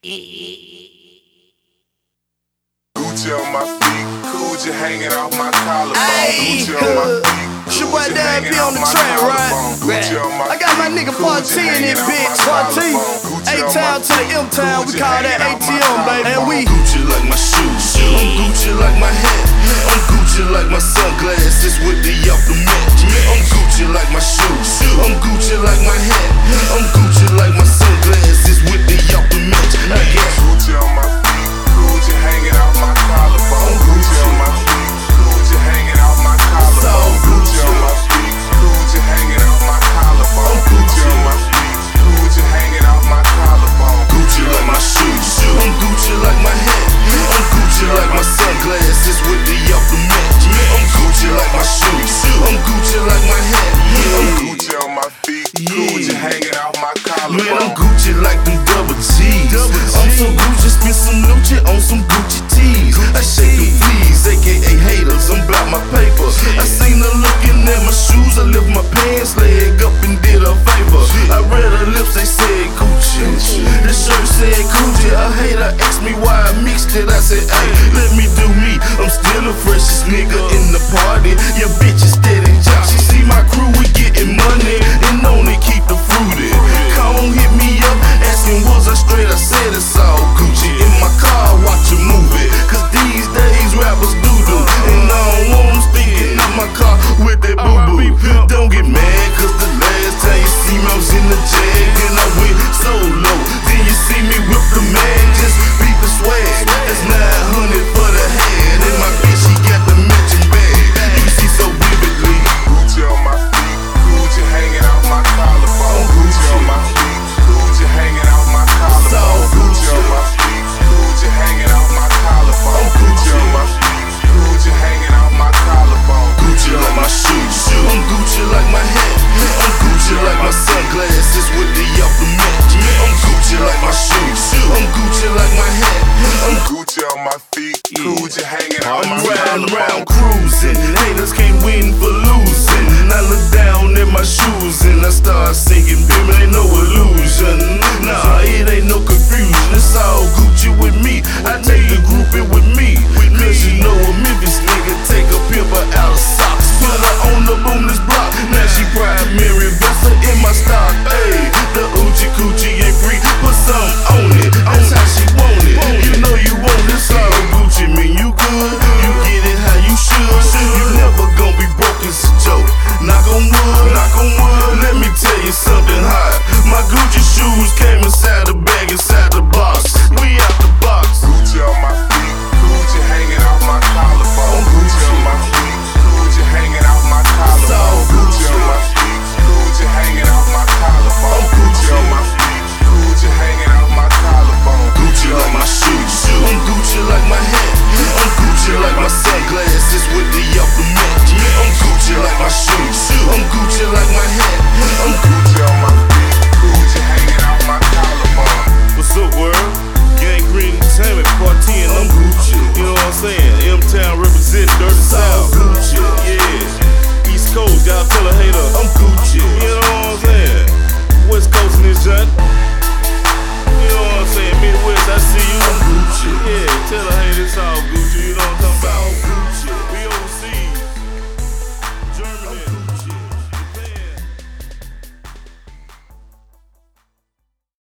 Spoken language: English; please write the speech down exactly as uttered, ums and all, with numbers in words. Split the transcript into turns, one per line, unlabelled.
Gucci on my feet, Gucci hanging off my collarbone. Gucci on my feet.
It's your boy Dad P on the track, right? I got my nigga Party in this bitch. Party. A-Town to the M-Town, we call that A T M, baby. And we
Gucci like my shoes, I'm Gucci like my hat, I'm Gucci like my sunglasses with the off the match. I'm Gucci like my shoes, I'm Gucci like my hat, I'm Gucci like my sunglasses with the off the match. I got
Gucci on my feet, Gucci hanging off my collarbone. Gucci on my feet, Gucci hanging off my collarbone. Gucci on my feet, Gucci hanging off my collarbone. Gucci on my feet, Gucci hanging off my collarbone.
Gucci like my shoes, I'm Gucci like my hat, I'm Gucci like my sunglasses with the off the match. I'm Gucci like my shoes, I'm Gucci like my hat, I'm
Gucci on my feet, Gucci hanging off my collarbone.
Man, I'm Gucci like them double G's. I'm so Gucci, spend some Gucci on some Gucci tees. I shake the fleas, aka haters, I'm bout my paper. I seen her looking at my shoes, I lift my pants leg up and did her a favor. I read her lips, they said Gucci. The shirt said Gucci. A hater asked me why I mixed it. I said, hey, let me do me. I'm still the freshest nigga in the party. Your bitch is steady job. She see my crew, we getting money and only keep the fruity. Come hit me up, asking was I straight. I said it's all Gucci. In my car, watch a movie. Cause these days rappers do do. And I don't want them sticking out my car with that boo boo. Don't get mad, cause the last time you see me, I was in the jag and I went so low. Then you see me whip the mag, just beat the swag. That's nine hundred for the head. And my bitch, she got the matching bag. You can see so vividly.
Gucci on my feet, Gucci hanging off my collarbone. Gucci on my feet, Gucci hanging off my collarbone. Gucci on my feet, Gucci hanging off my collarbone. Gucci on my feet, Gucci hanging off my collarbone.
Gucci like my shoes, I'm Gucci like my hat, I'm Gucci like my sunglasses with the off the match. I'm Gucci like my shoes, I'm Gucci like my hat, I'm
Gucci on my feet, Gucci hanging off my
I'm round,
collarbone.
round cruising. Haters can't win for losing. I look down at my shoes and I start singing, baby, ain't no illusion. Nah, it ain't no confusion. It's all Gucci with me. I take the group in with me. Cause you know a Memphis nigga take a pimper out of socks. Put her on the boomless block. Now she primary investor in my stock. Hey, the Oochie Coochie ain't free. Put some on it. That's how she want it. You know you want this all Gucci, mean you good. You get it how you should. You never gon' be broke, it's a joke. Knock on wood, knock on wood. Let me tell you something hot. My Gucci shoes came inside the bag, inside the box. We out the box.
Gucci on my feet, Gucci hanging off my collarbone. Gucci on my feet, Gucci hanging off my collarbone. Gucci on my feet, Gucci hanging off my collarbone. Gucci on my feet, Gucci hanging off my collarbone.
Gucci like my shoes, I'm Gucci like my hat, I'm Gucci like my sunglasses with the off the match. I'm Gucci like my shoes, I'm Gucci like